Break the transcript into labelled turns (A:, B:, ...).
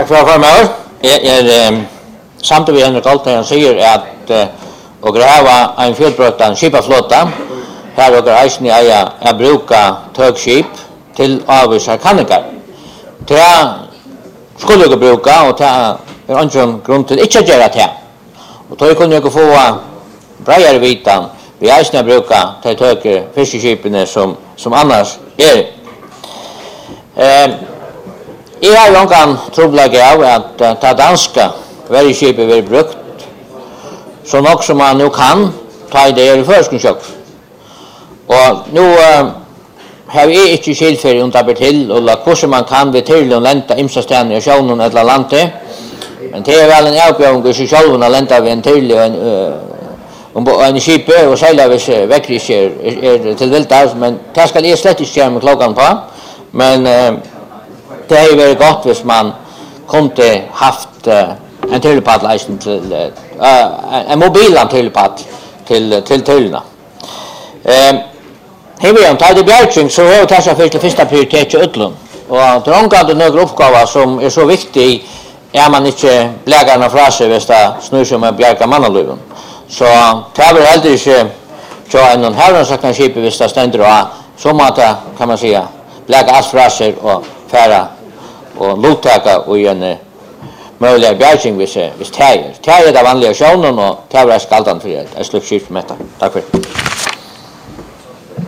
A: För mig samtidigt Henrik Alten säger att och gräva en fjällbrötan skipaflotta här och reisen jag brukar tågskip till avvisar kanningar. Det skulle jag bruka och ta en grund till inte göra det. Och då kunde jag få bredare vitan vi reisen brukar ta tåg fiskeskipen som annars är. Jag har långt troblag av att ta danska verkskipet blir brukt så nog som man nu kan ta det i förskunskap. Och nu har vi inte skilfärg under till och hur man kan vid till och länta imsastän i sjön eller landet. Men det är väl en avgörande i sig själv att länta vid en till en skip och sälja vis väckrisker är till vilt men det ska det slett inte med klockan på. Men det är väldigt gott hvis man kunde haft en tulpatlösning till en mobil tulpat till tullna. Här vi tar det bjärtsing så är det så för första prioritet i Utlund. Och drangande några uppgifter som är så viktig är man inte blägarna fra sig hvis det snur som en bjärka mannalöven. Så tar vi helt inte så en herrensakna skip hvis det ständer och så måste kan man säga bläga allt fra sig och färra och luttaka och en möjliga bjärtsing hvis täger. Täger är det vanliga sjönen och täger är skaldan för ett slukkskift med detta. Tack för det.